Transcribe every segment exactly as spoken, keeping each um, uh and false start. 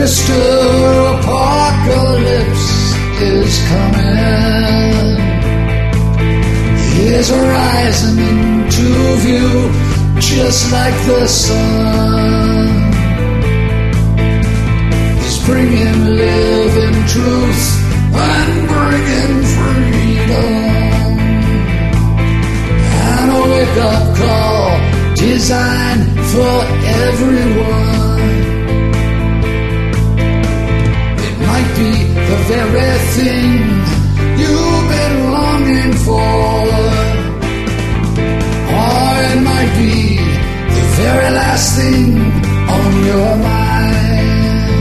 Mister Apocalypse is coming. He is rising into view, just like the sun. He's bringing living truth and bringing freedom, and a wake-up call designed for everyone. It might be the very thing you've been longing for, or it might be the very last thing on your mind.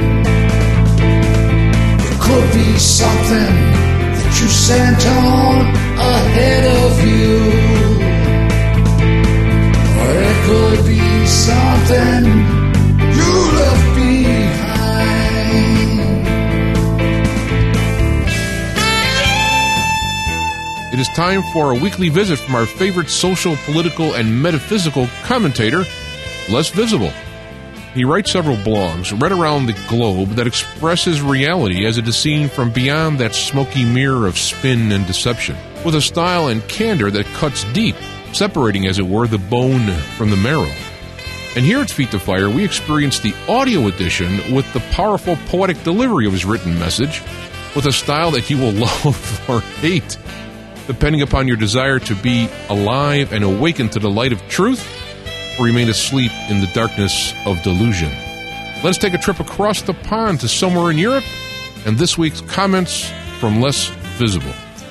It could be something that you sent on ahead of you, or it could be something you left behind. It is time for a weekly visit from our favorite social, political, and metaphysical commentator, Les Visible. He writes several blogs right around the globe that express his reality as it is seen from beyond that smoky mirror of spin and deception, with a style and candor that cuts deep, separating, as it were, the bone from the marrow. And here at Feet to Fire, we experience the audio edition with the powerful poetic delivery of his written message, with a style that you will love or hate, depending upon your desire to be alive and awaken to the light of truth, or remain asleep in the darkness of delusion. Let's take a trip across the pond to somewhere in Europe, and this week's comments from Les Visible.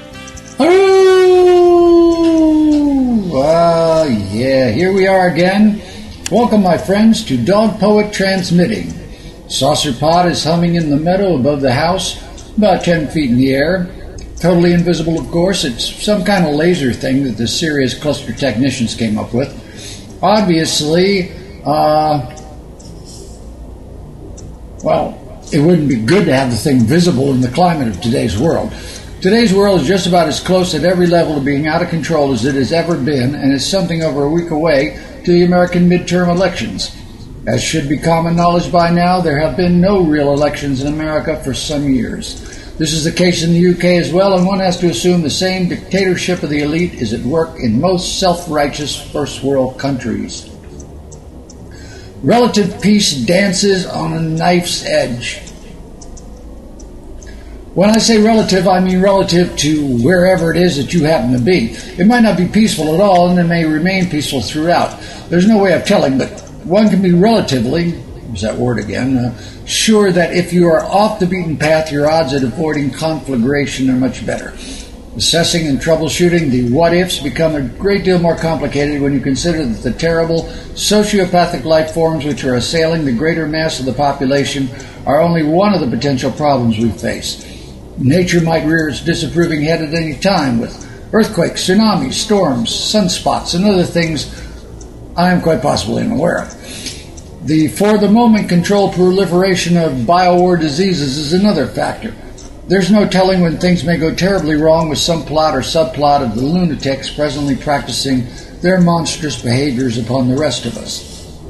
Oh, uh, yeah, here we are again. Welcome, my friends, to Dog Poet Transmitting. Saucer Pod is humming in the meadow above the house, about ten feet in the air. Totally invisible, of course. It's some kind of laser thing that the Sirius cluster technicians came up with. Obviously, uh, well, it wouldn't be good to have the thing visible in the climate of today's world. Today's world is just about as close at every level to being out of control as it has ever been, and is something over a week away to the American midterm elections. As should be common knowledge by now, there have been no real elections in America for some years. This is the case in the U K as well, and one has to assume the same dictatorship of the elite is at work in most self-righteous first world countries. Relative peace dances on a knife's edge. When I say relative, I mean relative to wherever it is that you happen to be. It might not be peaceful at all, and it may remain peaceful throughout. There's no way of telling, but one can be relatively, there's that word again, uh, sure that if you are off the beaten path, your odds at avoiding conflagration are much better. Assessing and troubleshooting the what-ifs become a great deal more complicated when you consider that the terrible sociopathic life forms which are assailing the greater mass of the population are only one of the potential problems we face. Nature might rear its disapproving head at any time with earthquakes, tsunamis, storms, sunspots, and other things I am quite possibly unaware of. The for-the-moment controlled proliferation of biowar diseases is another factor. There's no telling when things may go terribly wrong with some plot or subplot of the lunatics presently practicing their monstrous behaviors upon the rest of us.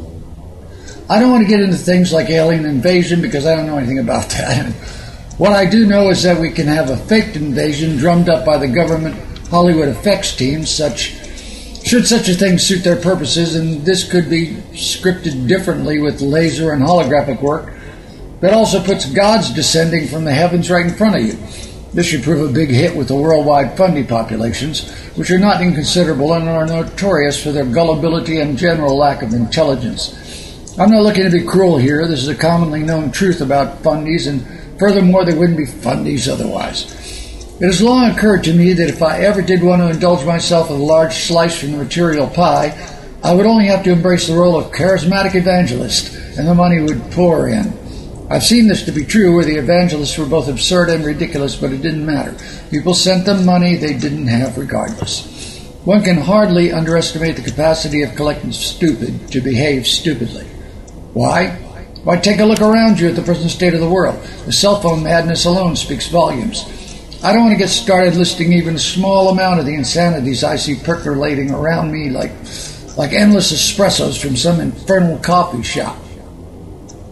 I don't want to get into things like alien invasion because I don't know anything about that. What I do know is that we can have a faked invasion drummed up by the government Hollywood effects team, such should such a thing suit their purposes, and this could be scripted differently with laser and holographic work that also puts gods descending from the heavens right in front of you. This should prove a big hit with the worldwide fundy populations, which are not inconsiderable and are notorious for their gullibility and general lack of intelligence. I'm not looking to be cruel here. This is a commonly known truth about fundies, and furthermore, they wouldn't be fundies otherwise. It has long occurred to me that if I ever did want to indulge myself with a large slice from the material pie, I would only have to embrace the role of charismatic evangelist, and the money would pour in. I've seen this to be true, where the evangelists were both absurd and ridiculous, but it didn't matter. People sent them money they didn't have regardless. One can hardly underestimate the capacity of collective stupid to behave stupidly. Why? Why, take a look around you at the present state of the world. The cell phone madness alone speaks volumes. I don't want to get started listing even a small amount of the insanities I see percolating around me like, like endless espressos from some infernal coffee shop.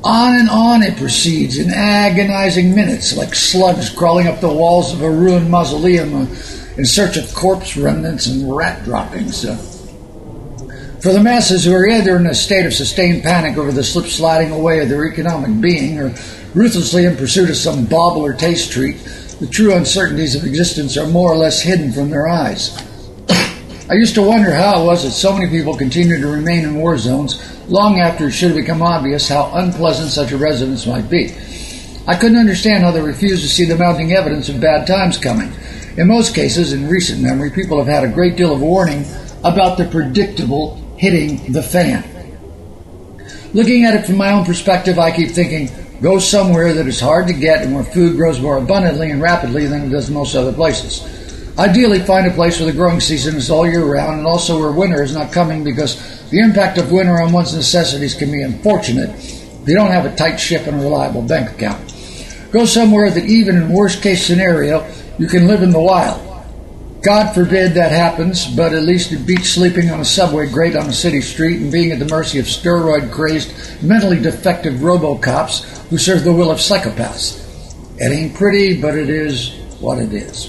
On and on it proceeds in agonizing minutes, like slugs crawling up the walls of a ruined mausoleum uh, in search of corpse remnants and rat droppings. Uh, for the masses who are either in a state of sustained panic over the slip-sliding away of their economic being or ruthlessly in pursuit of some bauble or taste treat, the true uncertainties of existence are more or less hidden from their eyes. I used to wonder how it was that so many people continued to remain in war zones long after it should have become obvious how unpleasant such a residence might be. I couldn't understand how they refused to see the mounting evidence of bad times coming. In most cases, in recent memory, people have had a great deal of warning about the predictable hitting the fan. Looking at it from my own perspective, I keep thinking, go somewhere that is hard to get and where food grows more abundantly and rapidly than it does in most other places. Ideally, find a place where the growing season is all year round and also where winter is not coming, because the impact of winter on one's necessities can be unfortunate if you don't have a tight ship and a reliable bank account. Go somewhere that even in worst-case scenario, you can live in the wild. God forbid that happens, but at least it beats sleeping on a subway grate on a city street and being at the mercy of steroid-crazed, mentally defective robo-cops who serve the will of psychopaths. It ain't pretty, but it is what it is.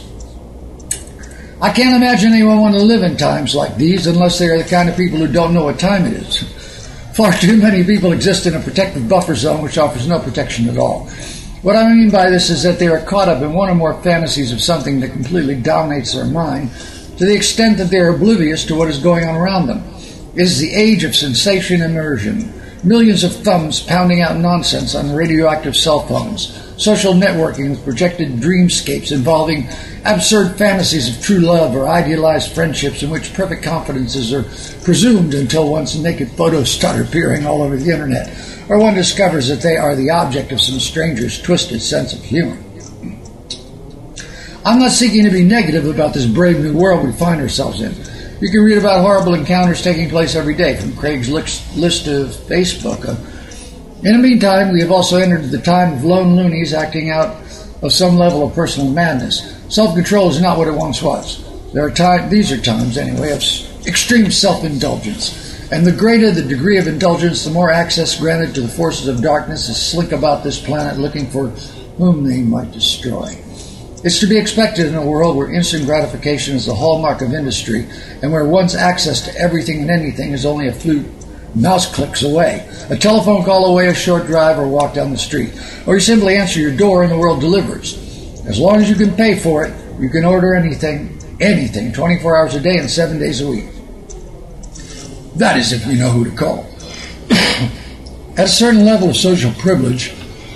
I can't imagine anyone want to live in times like these unless they are the kind of people who don't know what time it is. Far too many people exist in a protective buffer zone which offers no protection at all. What I mean by this is that they are caught up in one or more fantasies of something that completely dominates their mind to the extent that they are oblivious to what is going on around them. It is the age of sensation immersion. Millions of thumbs pounding out nonsense on radioactive cell phones. Social networking with projected dreamscapes involving absurd fantasies of true love or idealized friendships in which perfect confidences are presumed until one's naked photos start appearing all over the internet, or one discovers that they are the object of some stranger's twisted sense of humor. I'm not seeking to be negative about this brave new world we find ourselves in. You can read about horrible encounters taking place every day from Craig's list of Facebook. Uh, in the meantime, we have also entered the time of lone loonies acting out of some level of personal madness. Self-control is not what it once was. There are time, these are times, anyway, of extreme self-indulgence. And the greater the degree of indulgence, the more access granted to the forces of darkness that slink about this planet looking for whom they might destroy. It's to be expected in a world where instant gratification is the hallmark of industry and where one's access to everything and anything is only a few mouse clicks away, a telephone call away, a short drive, or walk down the street. Or you simply answer your door and the world delivers. As long as you can pay for it, you can order anything, anything, twenty-four hours a day and seven days a week. That is if you know who to call. At a certain level of social privilege,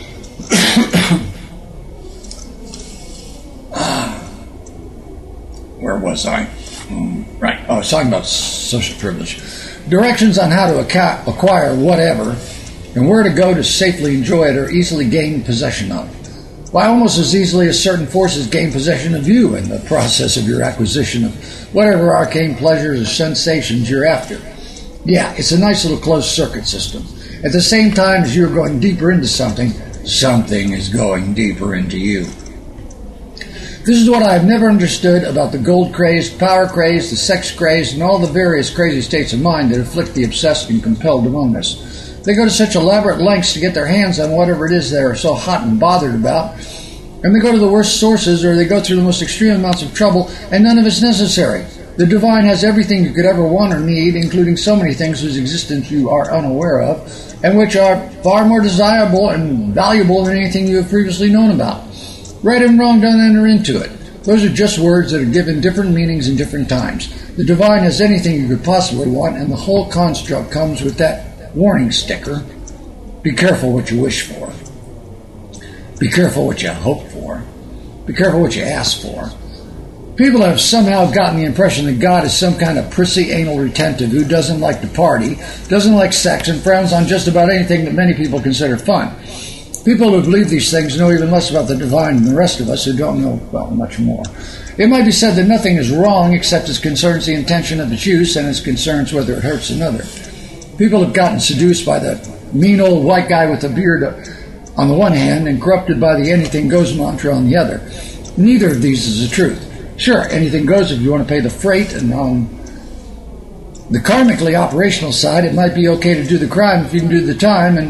where was I? Mm, right. Oh, I was talking about social privilege. Directions on how to ac- acquire whatever and where to go to safely enjoy it are easily gained possession of. Why, almost as easily as certain forces gain possession of you in the process of your acquisition of whatever arcane pleasures or sensations you're after. Yeah, it's a nice little closed circuit system. At the same time as you're going deeper into something, something is going deeper into you. This is what I have never understood about the gold-crazed, power-crazed, the sex-crazed, and all the various crazy states of mind that afflict the obsessed and compelled among us. They go to such elaborate lengths to get their hands on whatever it is they are so hot and bothered about, and they go to the worst sources or they go through the most extreme amounts of trouble, and none of it's necessary. The divine has everything you could ever want or need, including so many things whose existence you are unaware of, and which are far more desirable and valuable than anything you have previously known about. Right and wrong don't enter into it. Those are just words that are given different meanings in different times. The divine has anything you could possibly want, and the whole construct comes with that warning sticker. Be careful what you wish for. Be careful what you hope for. Be careful what you ask for. People have somehow gotten the impression that God is some kind of prissy anal retentive who doesn't like to party, doesn't like sex, and frowns on just about anything that many people consider fun. People who believe these things know even less about the divine than the rest of us who don't know, well, much more. It might be said that nothing is wrong except as concerns the intention of its use and as concerns whether it hurts another. People have gotten seduced by the mean old white guy with a beard on the one hand and corrupted by the anything goes mantra on the other. Neither of these is the truth. Sure, anything goes if you want to pay the freight, and on the karmically operational side, it might be okay to do the crime if you can do the time, and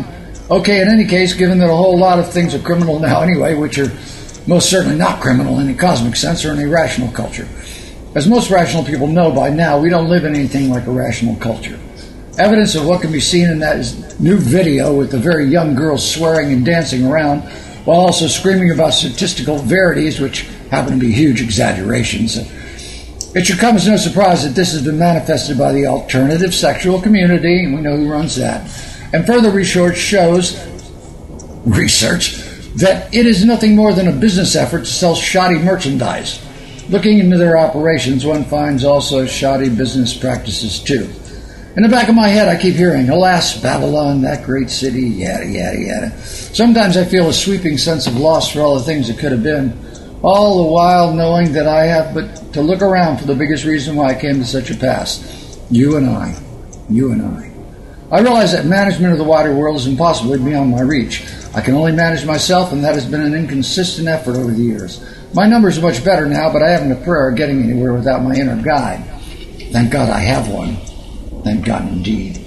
Okay, in any case, given that a whole lot of things are criminal now anyway, which are most certainly not criminal in a cosmic sense or in a rational culture. As most rational people know by now, we don't live in anything like a rational culture. Evidence of what can be seen in that new video with the very young girls swearing and dancing around while also screaming about statistical verities, which happen to be huge exaggerations. It should come as no surprise that this has been manifested by the alternative sexual community, and we know who runs that. And further research shows, research, that it is nothing more than a business effort to sell shoddy merchandise. Looking into their operations, one finds also shoddy business practices too. In the back of my head, I keep hearing, alas, Babylon, that great city, yada, yada, yada. Sometimes I feel a sweeping sense of loss for all the things that could have been, all the while knowing that I have but to look around for the biggest reason why I came to such a pass. You and I. You and I. I realize that management of the wider world is impossibly beyond my reach. I can only manage myself, and that has been an inconsistent effort over the years. My numbers are much better now, but I haven't a prayer of getting anywhere without my inner guide. Thank God I have one. Thank God indeed.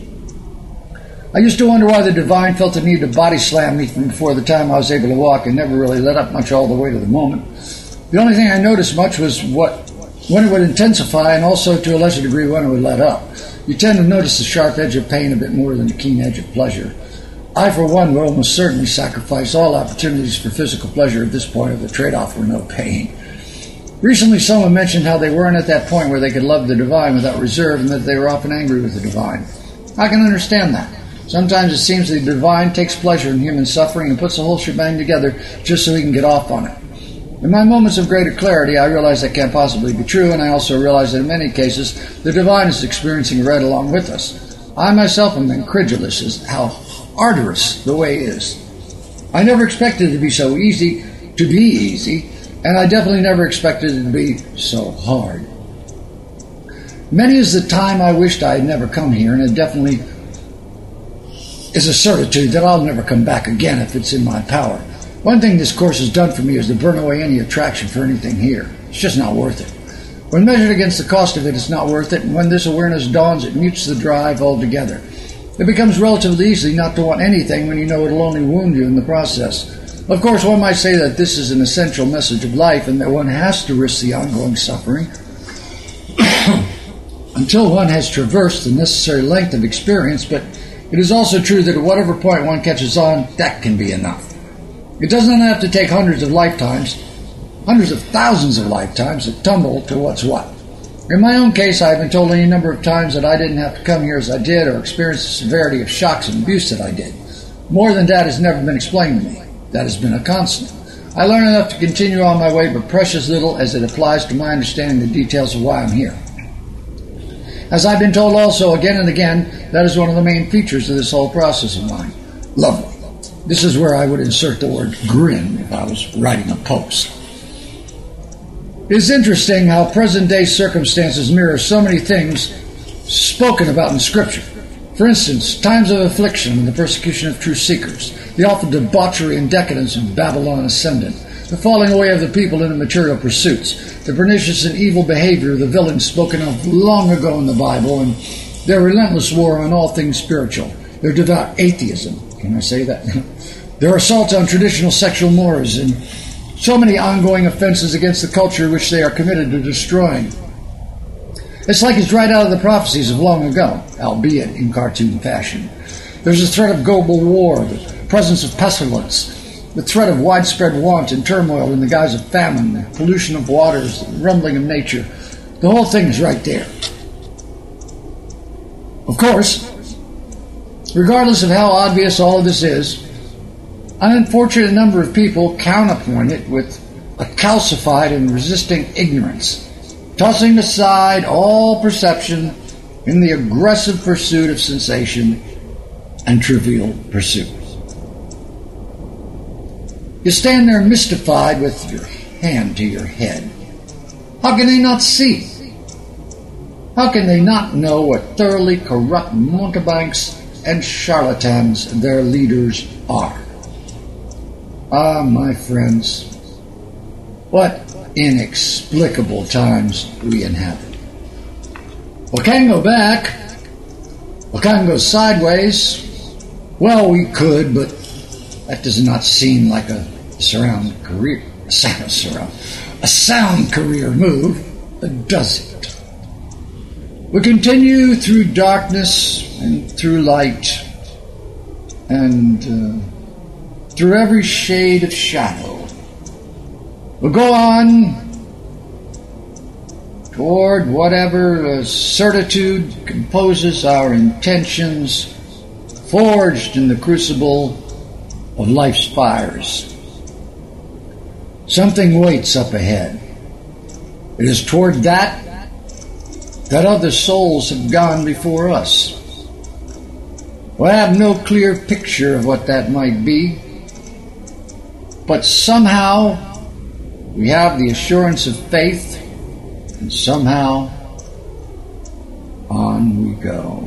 I used to wonder why the divine felt the need to body slam me from before the time I was able to walk and never really let up much all the way to the moment. The only thing I noticed much was what when it would intensify and also to a lesser degree when it would let up. You tend to notice the sharp edge of pain a bit more than the keen edge of pleasure. I, for one, would almost certainly sacrifice all opportunities for physical pleasure at this point if the trade-off were no pain. Recently, someone mentioned how they weren't at that point where they could love the divine without reserve and that they were often angry with the divine. I can understand that. Sometimes it seems the divine takes pleasure in human suffering and puts the whole shebang together just so he can get off on it. In my moments of greater clarity, I realize that can't possibly be true, and I also realize that in many cases, the divine is experiencing right along with us. I myself am incredulous as how arduous the way is. I never expected it to be so easy to be easy, and I definitely never expected it to be so hard. Many is the time I wished I had never come here, and it definitely is a certitude that I'll never come back again if it's in my power. One thing this course has done for me is to burn away any attraction for anything here. It's just not worth it. When measured against the cost of it, it's not worth it, and when this awareness dawns, it mutes the drive altogether. It becomes relatively easy not to want anything when you know it'll only wound you in the process. Of course, one might say that this is an essential message of life and that one has to risk the ongoing suffering until one has traversed the necessary length of experience, but it is also true that at whatever point one catches on, that can be enough. It does not have to take hundreds of lifetimes, hundreds of thousands of lifetimes to tumble to what's what. In my own case, I have been told any number of times that I didn't have to come here as I did or experience the severity of shocks and abuse that I did. More than that has never been explained to me. That has been a constant. I learned enough to continue on my way, but precious little as it applies to my understanding the details of why I'm here. As I've been told also again and again, that is one of the main features of this whole process of mine. Lovely. This is where I would insert the word grin if I was writing a post. It is interesting how present-day circumstances mirror so many things spoken about in Scripture. For instance, times of affliction and the persecution of true seekers, the awful debauchery and decadence of Babylon ascendant, the falling away of the people into material pursuits, the pernicious and evil behavior of the villains spoken of long ago in the Bible, and their relentless war on all things spiritual, their devout atheism, can I say that? Their assaults on traditional sexual mores, and so many ongoing offenses against the culture which they are committed to destroying. It's like it's right out of the prophecies of long ago, albeit in cartoon fashion. There's a threat of global war, the presence of pestilence, the threat of widespread want and turmoil in the guise of famine, the pollution of waters, the rumbling of nature. The whole thing is right there. Of course, regardless of how obvious all of this is, an unfortunate number of people counterpoint it with a calcified and resisting ignorance, tossing aside all perception in the aggressive pursuit of sensation and trivial pursuit. You stand there mystified with your hand to your head. How can they not see? How can they not know what thoroughly corrupt mountebanks and charlatans their leaders are? Ah, my friends, what inexplicable times we inhabit. What can go back, what can go sideways, Well, we could, but that does not seem like a sound career, a sound, surround, a sound career move, does it? We continue through darkness and through light and uh, through every shade of shadow. We'll go on toward whatever uh, certitude composes our intentions, forged in the crucible of life's fires. Something waits up ahead. It is toward that that other souls have gone before us. We have no clear picture of what that might be, but somehow we have the assurance of faith, and somehow on we go.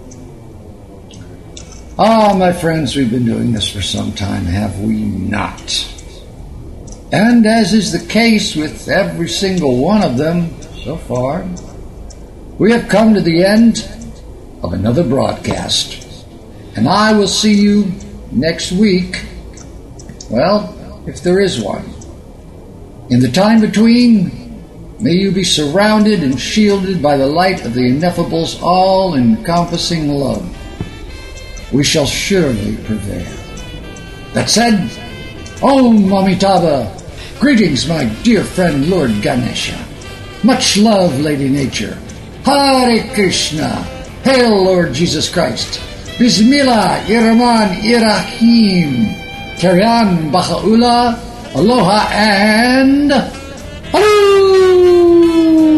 Ah, my friends, we've been doing this for some time, have we not? And as is the case with every single one of them so far, we have come to the end of another broadcast. And I will see you next week, well, if there is one. In the time between, may you be surrounded and shielded by the light of the Ineffable's all-encompassing love. We shall surely prevail. That said, Om Amitabha. Greetings, my dear friend Lord Ganesha. Much love, Lady Nature. Hare Krishna. Hail, Lord Jesus Christ. Bismillah, Irrahman, Irrahim. Carry on, Baha'u'llah, Aloha, and Hello!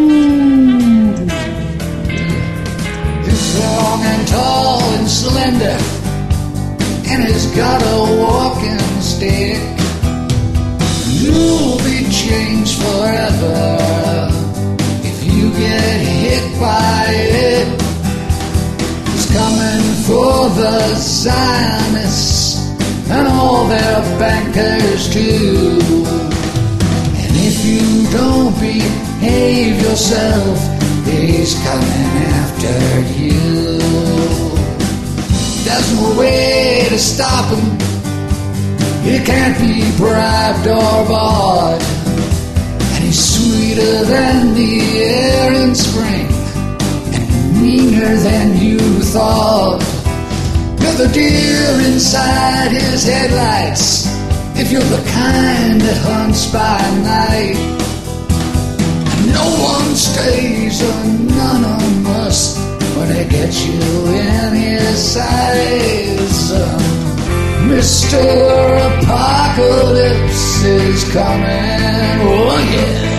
He's long and tall and slender, and he's got a walking stick. You'll be changed forever if you get hit by it. He's coming for the Zionists and all their bankers too. And if you don't behave yourself, he's coming after you. There's no way to stop him. He can't be bribed or bought. And he's sweeter than the air in spring, and meaner than you thought. You're the deer inside his headlights, if you're the kind that hunts by night. And no one stays anonymous when they get you in his sights. Mister Apocalypse is coming, oh yeah.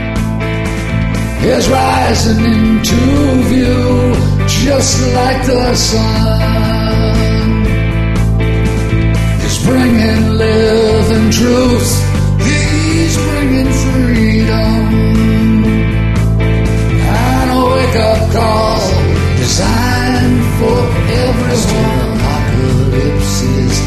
He's rising into view just like the sun. He's bringing living truth, he's bringing freedom, and a wake-up call designed for everyone. Apocalypse is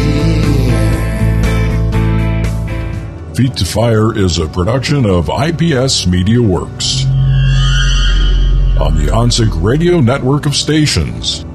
Feet to Fire is a production of I P S Media Works on the OnSig Radio network of stations.